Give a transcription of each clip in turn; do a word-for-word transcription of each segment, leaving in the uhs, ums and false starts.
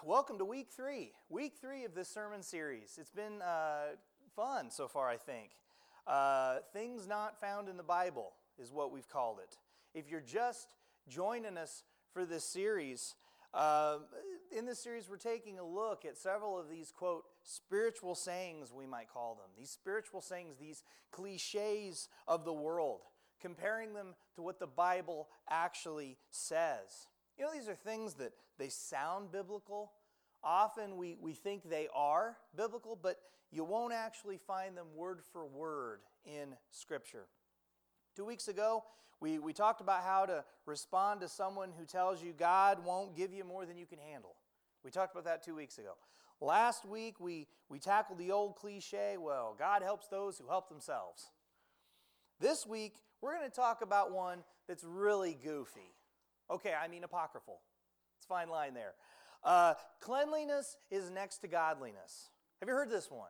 welcome to week three. Week three of this sermon series. It's been uh, fun so far, I think. Uh, things not found in the Bible is what we've called it. If you're just joining us for this series, uh, in this series we're taking a look at several of these, quote, spiritual sayings, we might call them. These spiritual sayings, these cliches of the world, comparing them to what the Bible actually says. You know, these are things that they sound biblical. Often we, we think they are biblical, but you won't actually find them word for word in Scripture. Two weeks ago, we, we talked about how to respond to someone who tells you God won't give you more than you can handle. We talked about that two weeks ago. Last week, we, we tackled the old cliche, well, God helps those who help themselves. This week, we're going to talk about one that's really goofy. Okay, I mean apocryphal. It's a fine line there. Uh, cleanliness is next to godliness. Have you heard this one?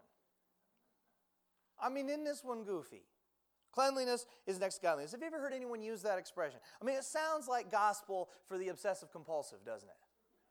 I mean, isn't this one goofy? Cleanliness is next to godliness. Have you ever heard anyone use that expression? I mean, it sounds like gospel for the obsessive-compulsive, doesn't it?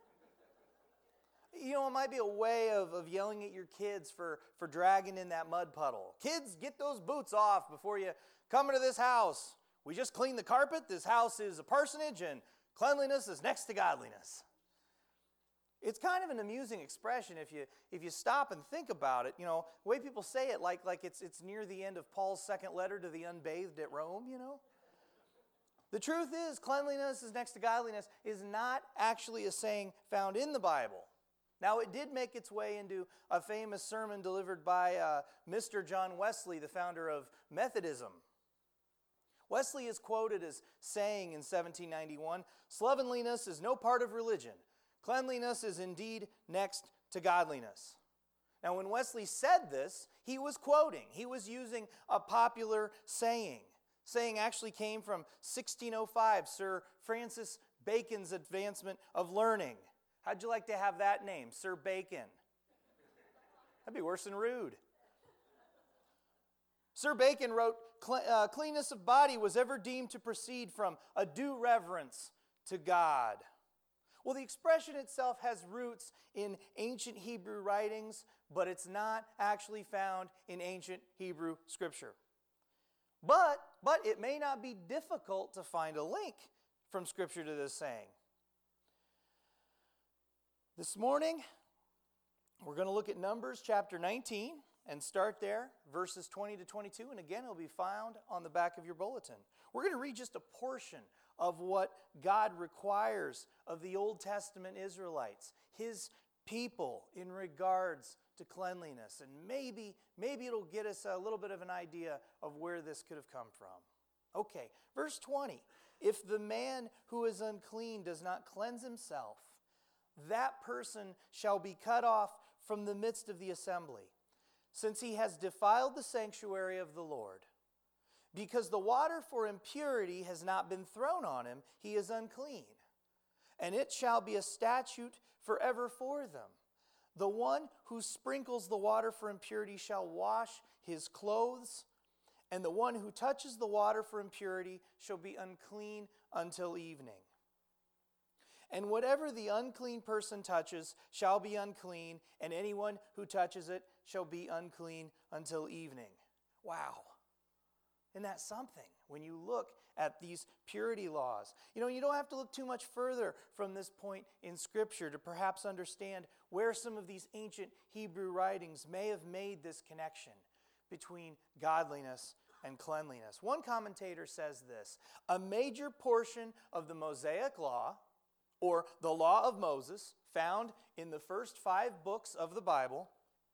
You know, it might be a way of, of yelling at your kids for, for dragging in that mud puddle. Kids, get those boots off before you come into this house. We just cleaned the carpet. This house is a parsonage, and cleanliness is next to godliness. It's kind of an amusing expression if you if you stop and think about it. You know, the way people say it, like, like it's, it's near the end of Paul's second letter to the unbathed at Rome, you know. The truth is, cleanliness is next to godliness is not actually a saying found in the Bible. Now, it did make its way into a famous sermon delivered by uh, Mister John Wesley, the founder of Methodism. Wesley is quoted as saying in seventeen ninety-one, "Slovenliness is no part of religion. Cleanliness is indeed next to godliness." Now, when Wesley said this, he was quoting. He was using a popular saying. Saying actually came from sixteen oh five, Sir Francis Bacon's advancement of learning. How'd you like to have that name, Sir Bacon? That'd be worse than rude. Sir Bacon wrote, uh, "Cleanness of body was ever deemed to proceed from a due reverence to God." Well, the expression itself has roots in ancient Hebrew writings, but it's not actually found in ancient Hebrew Scripture. But, but it may not be difficult to find a link from Scripture to this saying. This morning, we're going to look at Numbers chapter nineteen. And start there, verses twenty to twenty-two, and again, it'll be found on the back of your bulletin. We're going to read just a portion of what God requires of the Old Testament Israelites, His people, in regards to cleanliness. And maybe, maybe it'll get us a little bit of an idea of where this could have come from. Okay, verse twenty. "If the man who is unclean does not cleanse himself, that person shall be cut off from the midst of the assembly, since he has defiled the sanctuary of the Lord. Because the water for impurity has not been thrown on him, he is unclean. And it shall be a statute forever for them. The one who sprinkles the water for impurity shall wash his clothes, and the one who touches the water for impurity shall be unclean until evening. And whatever the unclean person touches shall be unclean, and anyone who touches it shall be unclean until evening." Wow. Isn't that something when you look at these purity laws? You know, you don't have to look too much further from this point in Scripture to perhaps understand where some of these ancient Hebrew writings may have made this connection between godliness and cleanliness. One commentator says this: "A major portion of the Mosaic Law, or the law of Moses, found in the first five books of the Bible,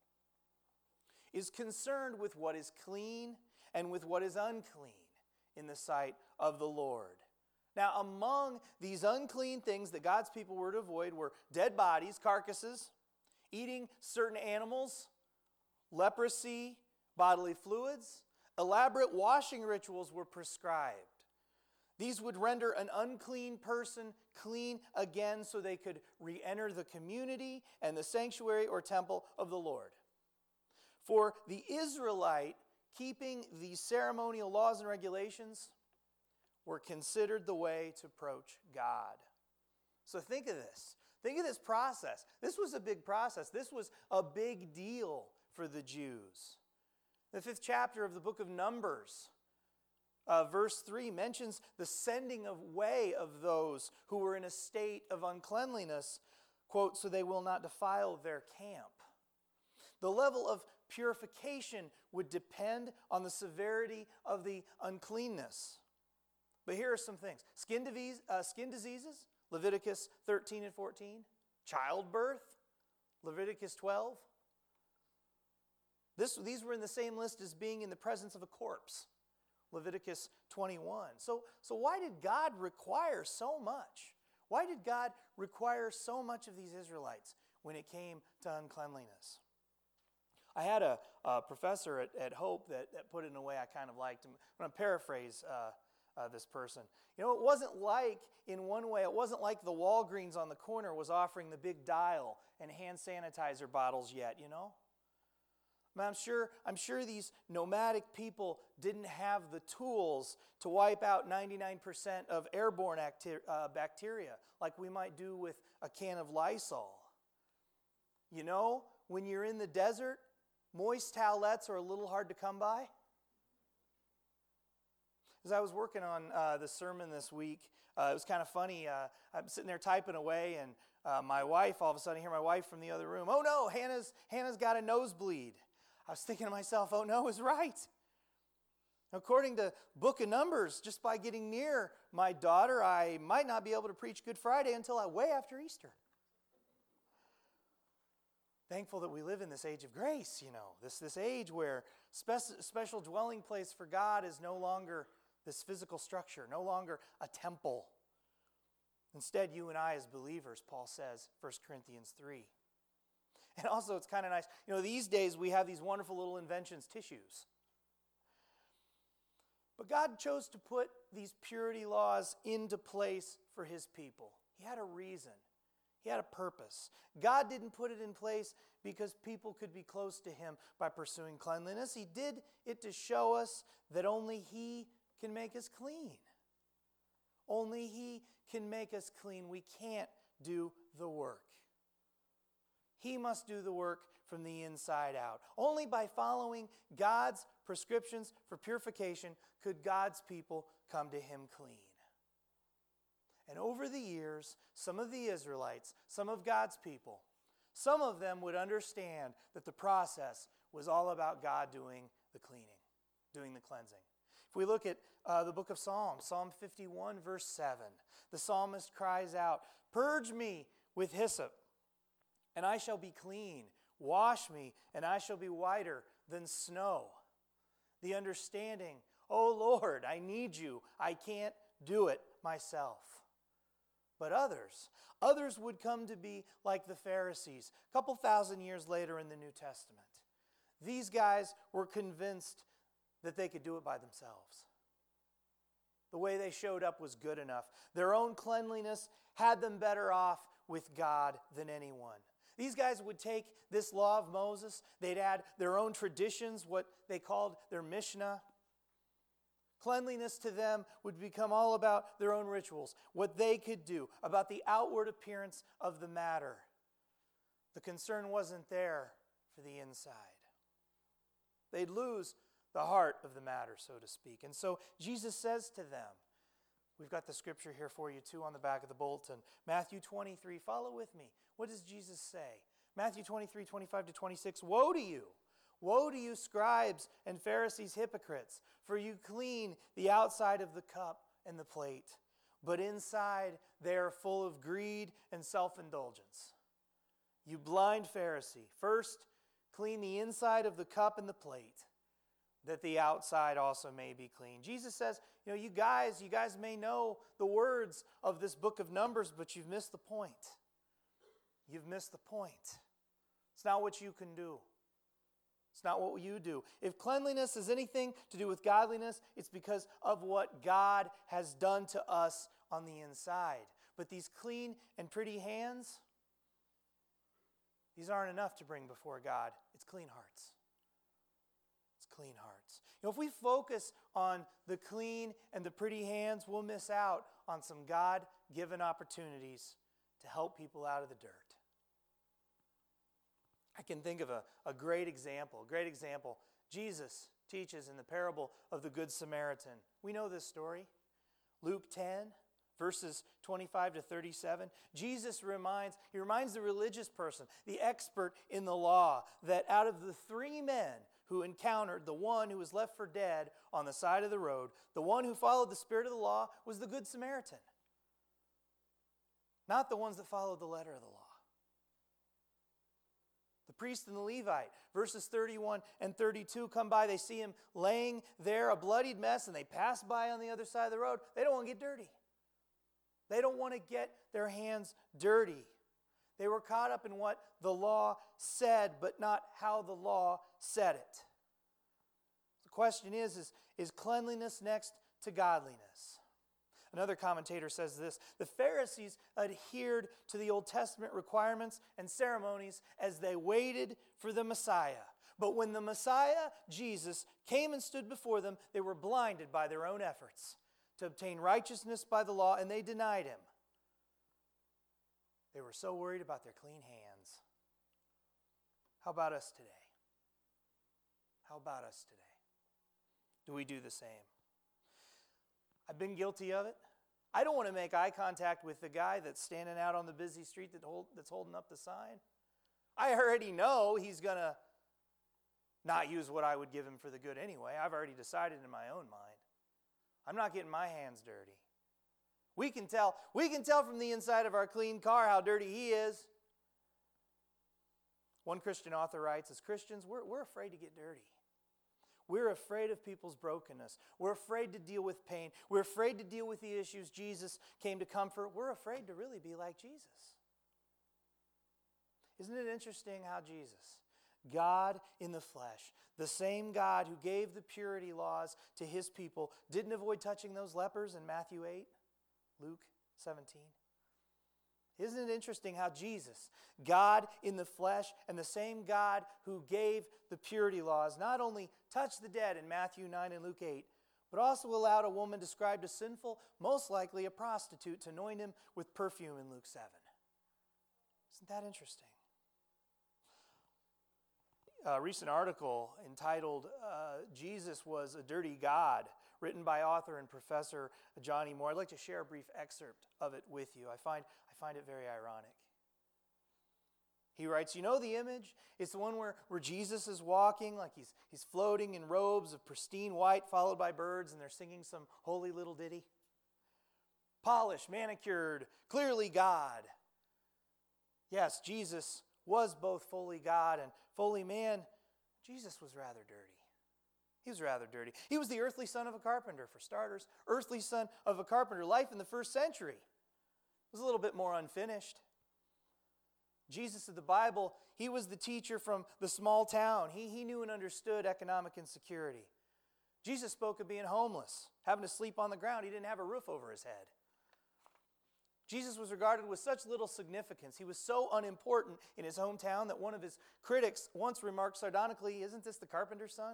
is concerned with what is clean and with what is unclean in the sight of the Lord." Now, among these unclean things that God's people were to avoid were dead bodies, carcasses, eating certain animals, leprosy, bodily fluids. Elaborate washing rituals were prescribed. These would render an unclean person clean again so they could re-enter the community and the sanctuary or temple of the Lord. For the Israelite, keeping these ceremonial laws and regulations were considered the way to approach God. So think of this. Think of this process. This was a big process. This was a big deal for the Jews. The fifth chapter of the book of Numbers, uh, verse three, mentions the sending away of those who were in a state of uncleanliness, quote, so they will not defile their camp. The level of purification would depend on the severity of the uncleanness. But here are some things. Skin, disease, uh, skin diseases, Leviticus thirteen and fourteen. Childbirth, Leviticus twelve. This, these were in the same list as being in the presence of a corpse, Leviticus twenty-one. So, so why did God require so much? Why did God require so much of these Israelites when it came to uncleanliness? I had a, a professor at, at Hope that, that put it in a way I kind of liked. I'm going to paraphrase uh, uh, this person. You know, it wasn't like, in one way, it wasn't like the Walgreens on the corner was offering the big dial and hand sanitizer bottles yet, you know? I mean, I'm sure, I'm sure these nomadic people didn't have the tools to wipe out ninety-nine percent of airborne acti- uh, bacteria like we might do with a can of Lysol. You know, when you're in the desert, moist towelettes are a little hard to come by. As I was working on uh, the sermon this week, uh, it was kind of funny. Uh, I'm sitting there typing away, and uh, my wife, all of a sudden, I hear my wife from the other room, "Oh no, Hannah's, Hannah's got a nosebleed." I was thinking to myself, oh no, is right. According to Book of Numbers, just by getting near my daughter, I might not be able to preach Good Friday until I way after Easter. Thankful that we live in this age of grace, you know, this, this age where spe- special dwelling place for God is no longer this physical structure, no longer a temple. Instead, you and I as believers, Paul says, First Corinthians three. And also, it's kind of nice. You know, these days we have these wonderful little inventions, tissues. But God chose to put these purity laws into place for His people. He had a reason. He had a purpose. God didn't put it in place because people could be close to Him by pursuing cleanliness. He did it to show us that only He can make us clean. Only He can make us clean. We can't do the work. He must do the work from the inside out. Only by following God's prescriptions for purification could God's people come to Him clean. And over the years, some of the Israelites, some of God's people, some of them would understand that the process was all about God doing the cleaning, doing the cleansing. If we look at uh, the book of Psalms, Psalm fifty-one, verse seven, the psalmist cries out, "Purge me with hyssop, and I shall be clean. Wash me, and I shall be whiter than snow." The understanding, oh Lord, I need you. I can't do it myself. But others, others would come to be like the Pharisees a couple thousand years later in the New Testament. These guys were convinced that they could do it by themselves. The way they showed up was good enough. Their own cleanliness had them better off with God than anyone. These guys would take this law of Moses, they'd add their own traditions, what they called their Mishnah. Cleanliness to them would become all about their own rituals, what they could do, about the outward appearance of the matter. The concern wasn't there for the inside. They'd lose the heart of the matter, so to speak. And so Jesus says to them, we've got the scripture here for you too on the back of the bulletin. Matthew twenty-three, follow with me. What does Jesus say? Matthew twenty-three, twenty-five to twenty-six, "Woe to you! Woe to you, scribes and Pharisees, hypocrites, for you clean the outside of the cup and the plate, but inside they are full of greed and self-indulgence. You blind Pharisee, first clean the inside of the cup and the plate, that the outside also may be clean." Jesus says, you know, you guys, you guys may know the words of this book of Numbers, but you've missed the point. You've missed the point. It's not what you can do. It's not what you do. If cleanliness has anything to do with godliness, it's because of what God has done to us on the inside. But these clean and pretty hands, these aren't enough to bring before God. It's clean hearts. It's clean hearts. You know, if we focus on the clean and the pretty hands, we'll miss out on some God-given opportunities to help people out of the dirt. I can think of a, a great example, a great example. Jesus teaches in the parable of the Good Samaritan. We know this story. Luke ten, verses twenty-five to thirty-seven. Jesus reminds, he reminds the religious person, the expert in the law, that out of the three men who encountered the one who was left for dead on the side of the road, the one who followed the spirit of the law was the Good Samaritan. Not the ones that followed the letter of the law. The priest and the Levite, verses thirty-one and thirty-two, come by. They see him laying there, a bloodied mess, and they pass by on the other side of the road. They don't want to get dirty. They don't want to get their hands dirty. They were caught up in what the law said, but not how the law said it. The question is, is, is cleanliness next to godliness? Another commentator says this: the Pharisees adhered to the Old Testament requirements and ceremonies as they waited for the Messiah. But when the Messiah, Jesus, came and stood before them, they were blinded by their own efforts to obtain righteousness by the law, and they denied him. They were so worried about their clean hands. How about us today? How about us today? Do we do the same? I've been guilty of it. I don't want to make eye contact with the guy that's standing out on the busy street that hold, that's holding up the sign. I already know he's going to not use what I would give him for the good anyway. I've already decided in my own mind. I'm not getting my hands dirty. We can tell, we can tell from the inside of our clean car how dirty he is. One Christian author writes, as Christians, we're, we're afraid to get dirty. We're afraid of people's brokenness. We're afraid to deal with pain. We're afraid to deal with the issues Jesus came to comfort. We're afraid to really be like Jesus. Isn't it interesting how Jesus, God in the flesh, the same God who gave the purity laws to his people, didn't avoid touching those lepers in Matthew eight, Luke seventeen? Isn't it interesting how Jesus, God in the flesh, and the same God who gave the purity laws, not only touched the dead in Matthew nine and Luke eight, but also allowed a woman described as sinful, most likely a prostitute, to anoint him with perfume in Luke seven? Isn't that interesting? A recent article entitled, uh, Jesus Was a Dirty God, written by author and professor Johnny Moore. I'd like to share a brief excerpt of it with you. I find, I find it very ironic. He writes, you know the image? It's the one where, where Jesus is walking like he's, he's floating in robes of pristine white, followed by birds, and they're singing some holy little ditty. Polished, manicured, clearly God. Yes, Jesus was both fully God and fully man. Jesus was rather dirty. He was rather dirty. He was the earthly son of a carpenter, for starters. Earthly son of a carpenter. Life in the first century was a little bit more unfinished. Jesus of the Bible, he was the teacher from the small town. He, he knew and understood economic insecurity. Jesus spoke of being homeless, having to sleep on the ground. He didn't have a roof over his head. Jesus was regarded with such little significance. He was so unimportant in his hometown that one of his critics once remarked sardonically, "Isn't this the carpenter's son?"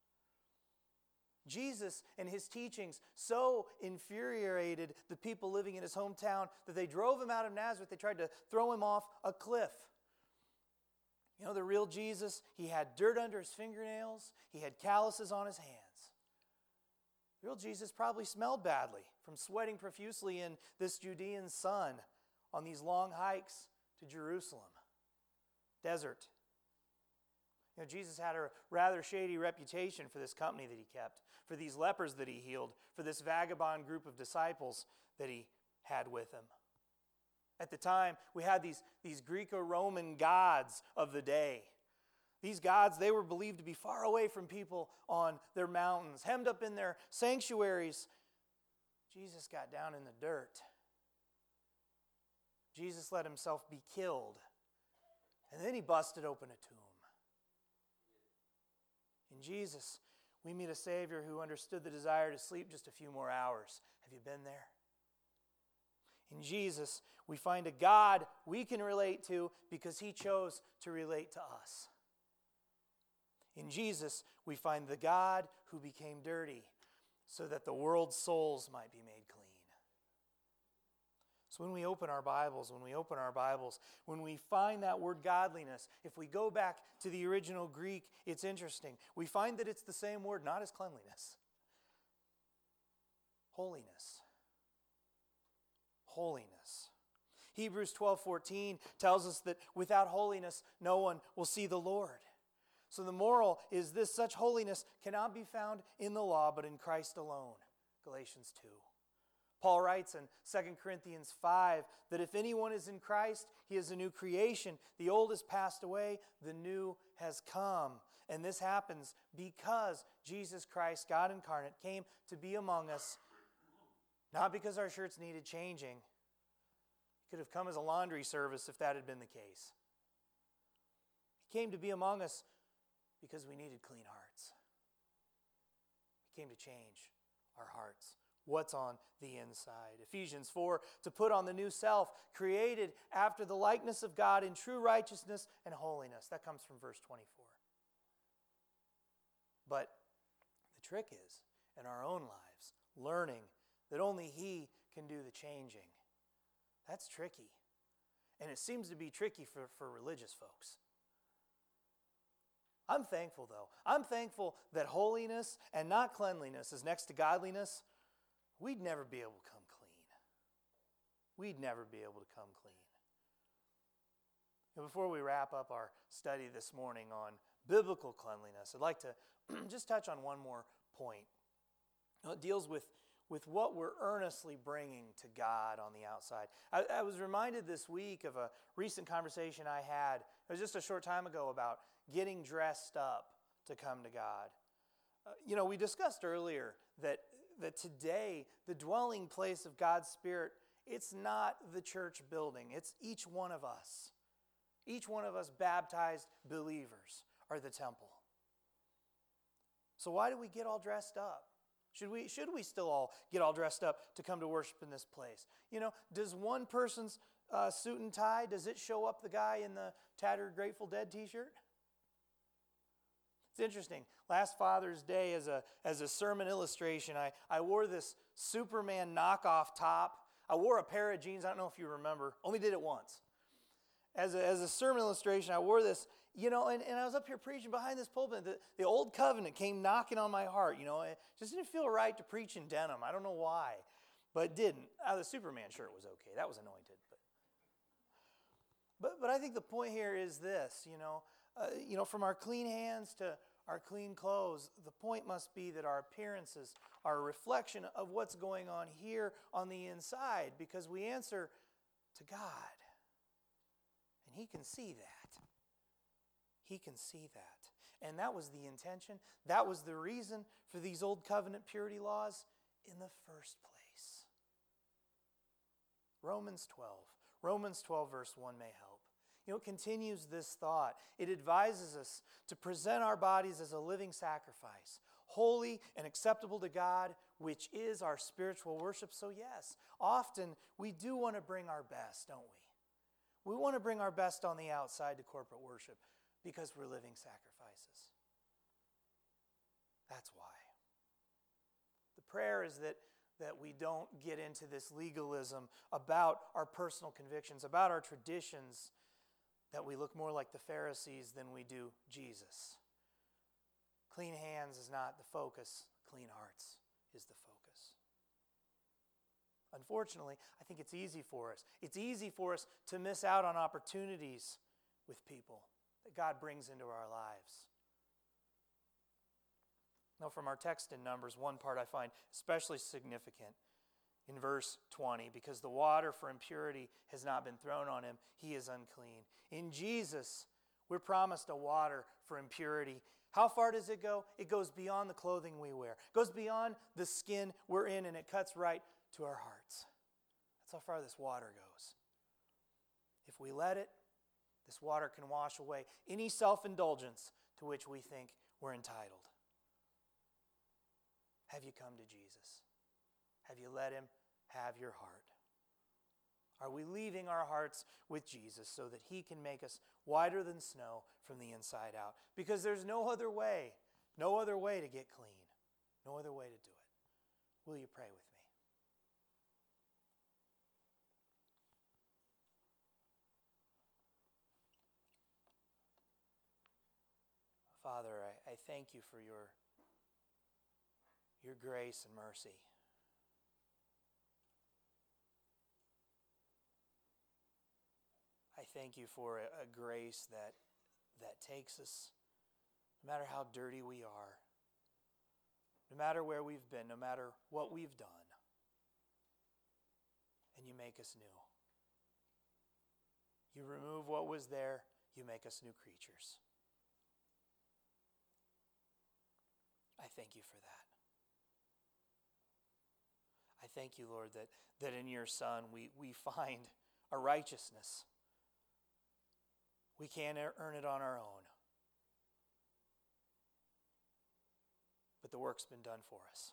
Jesus and his teachings so infuriated the people living in his hometown that they drove him out of Nazareth. They tried to throw him off a cliff. You know, the real Jesus, he had dirt under his fingernails. He had calluses on his hands. The real Jesus probably smelled badly from sweating profusely in this Judean sun on these long hikes to Jerusalem. Desert. You know, Jesus had a rather shady reputation for this company that he kept, for these lepers that he healed, for this vagabond group of disciples that he had with him. At the time, we had these, these Greco-Roman gods of the day. These gods, they were believed to be far away from people on their mountains, hemmed up in their sanctuaries. Jesus got down in the dirt. Jesus let himself be killed. And then he busted open a tomb. In Jesus, we meet a Savior who understood the desire to sleep just a few more hours. Have you been there? In Jesus, we find a God we can relate to because he chose to relate to us. In Jesus, we find the God who became dirty so that the world's souls might be made clean. So when we open our Bibles, when we open our Bibles, when we find that word godliness, if we go back to the original Greek, it's interesting. We find that it's the same word, not as cleanliness. Holiness. Holiness. Hebrews twelve fourteen tells us that without holiness, no one will see the Lord. So the moral is this: such holiness cannot be found in the law, but in Christ alone. Galatians two. Paul writes in Second Corinthians five that if anyone is in Christ, he is a new creation. The old has passed away, the new has come. And this happens because Jesus Christ, God incarnate, came to be among us, not because our shirts needed changing. He could have come as a laundry service if that had been the case. He came to be among us because we needed clean hearts. He came to change our hearts. What's on the inside. Ephesians four, to put on the new self, created after the likeness of God in true righteousness and holiness. That comes from verse twenty-four. But the trick is, in our own lives, learning that only He can do the changing. That's tricky. And it seems to be tricky for, for religious folks. I'm thankful, though. I'm thankful that holiness and not cleanliness is next to godliness. We'd never be able to come clean. We'd never be able to come clean. And before we wrap up our study this morning on biblical cleanliness, I'd like to just touch on one more point. It deals with, with what we're earnestly bringing to God on the outside. I, I was reminded this week of a recent conversation I had, it was just a short time ago, about getting dressed up to come to God. Uh, you know, we discussed earlier that that today, the dwelling place of God's Spirit, it's not the church building. It's each one of us. Each one of us baptized believers are the temple. So why do we get all dressed up? Should we, should we still all get all dressed up to come to worship in this place? You know, does one person's uh, suit and tie, does it show up the guy in the tattered Grateful Dead t-shirt? It's interesting. Last Father's Day, as a as a sermon illustration, I, I wore this Superman knockoff top. I wore a pair of jeans. I don't know if you remember. Only did it once. As a, as a sermon illustration, I wore this, you know, and, and I was up here preaching behind this pulpit. The, the old covenant came knocking on my heart, you know. It just didn't feel right to preach in denim. I don't know why, but it didn't. Uh, the Superman shirt was okay. That was anointed. But, but, but I think the point here is this, you know. Uh, you know, from our clean hands to our clean clothes, the point must be that our appearances are a reflection of what's going on here on the inside, because we answer to God. And He can see that. He can see that. And that was the intention. That was the reason for these old covenant purity laws in the first place. Romans twelve. Romans twelve verse one may help. You know, it continues this thought. It advises us to present our bodies as a living sacrifice, holy and acceptable to God, which is our spiritual worship. So yes, often we do want to bring our best, don't we? We want to bring our best on the outside to corporate worship because we're living sacrifices. That's why. The prayer is that that we don't get into this legalism about our personal convictions, about our traditions, that we look more like the Pharisees than we do Jesus. Clean hands is not the focus. Clean hearts is the focus. Unfortunately, I think it's easy for us. It's easy for us to miss out on opportunities with people that God brings into our lives. Now, from our text in Numbers, one part I find especially significant in verse twenty, because the water for impurity has not been thrown on him, he is unclean. In Jesus, we're promised a water for impurity. How far does it go? It goes beyond the clothing we wear. It goes beyond the skin we're in, and it cuts right to our hearts. That's how far this water goes. If we let it, this water can wash away any self-indulgence to which we think we're entitled. Have you come to Jesus? Have you let Him have your heart? Are we leaving our hearts with Jesus so that He can make us whiter than snow from the inside out? Because there's no other way, no other way to get clean, no other way to do it. Will you pray with me? Father, I, I thank you for your, your grace and mercy. I thank you for a, a grace that, that takes us, no matter how dirty we are, no matter where we've been, no matter what we've done, and you make us new. You remove what was there, you make us new creatures. I thank you for that. I thank you, Lord, that, that in your Son we, we find a righteousness. We can't earn it on our own. But the work's been done for us.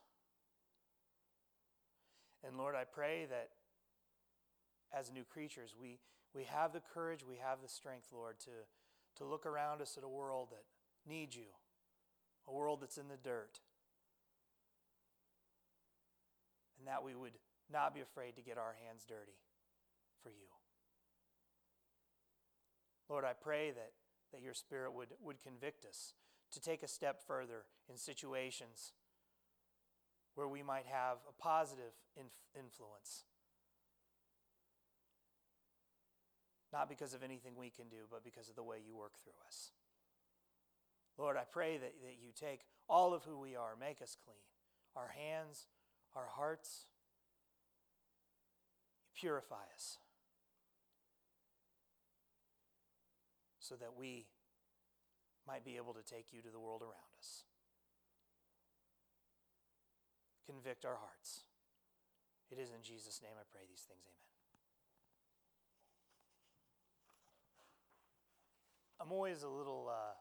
And Lord, I pray that as new creatures, we, we have the courage, we have the strength, Lord, to, to look around us at a world that needs you, a world that's in the dirt, and that we would not be afraid to get our hands dirty for you. Lord, I pray that, that your Spirit would, would convict us to take a step further in situations where we might have a positive inf- influence. Not because of anything we can do, but because of the way you work through us. Lord, I pray that, that you take all of who we are, make us clean. Our hands, our hearts. You purify us. So that we might be able to take you to the world around us. Convict our hearts. It is in Jesus' name I pray these things. Amen. I'm always a little uh,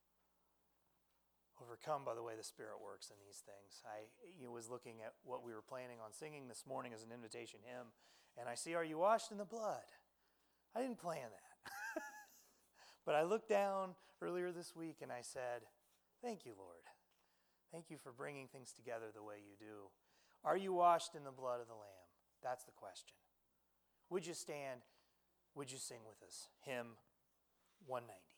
overcome by the way the Spirit works in these things. I you know, was looking at what we were planning on singing this morning as an invitation hymn, and I see, "Are you washed in the blood?" I didn't plan that. But I looked down earlier this week and I said, thank you, Lord. Thank you for bringing things together the way you do. Are you washed in the blood of the Lamb? That's the question. Would you stand? Would you sing with us? Hymn one ninety.